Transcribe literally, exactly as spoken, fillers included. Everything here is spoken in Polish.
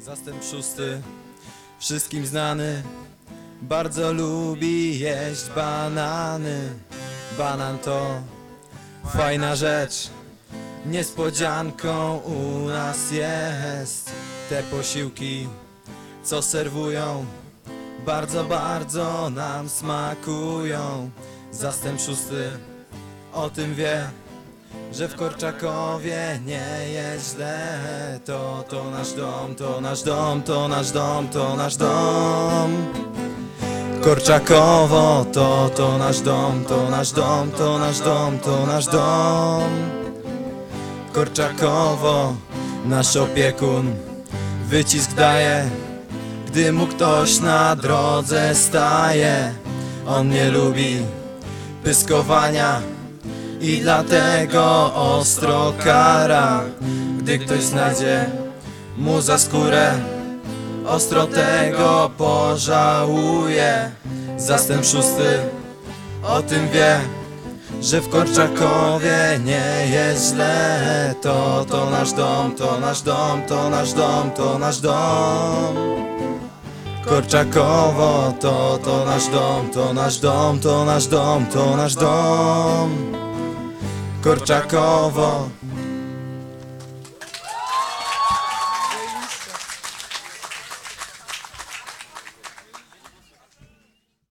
Zastęp szósty, wszystkim znany, bardzo lubi jeść banany. Banan to fajna rzecz, niespodzianką u nas jest. Te posiłki, co serwują, bardzo, bardzo nam smakują. Zastęp szósty o tym wie, że w Korczakowie nie jest źle. To, to nasz dom, to nasz dom, to nasz dom, to nasz dom. Korczakowo, to, to nasz dom, to nasz dom, to nasz dom, to nasz dom. Korczakowo, nasz opiekun wycisk daje, gdy mu ktoś na drodze staje. On nie lubi pyskowania i dlatego ostro kara. Gdy ktoś znajdzie mu za skórę, ostro tego pożałuje. Zastęp szósty o tym wie, że w Korczakowie nie jest źle. To, to nasz dom, to nasz dom, to nasz dom, to nasz dom. Korczakowo, to, to nasz dom, to nasz dom, to nasz dom, to nasz dom. Korczakowo.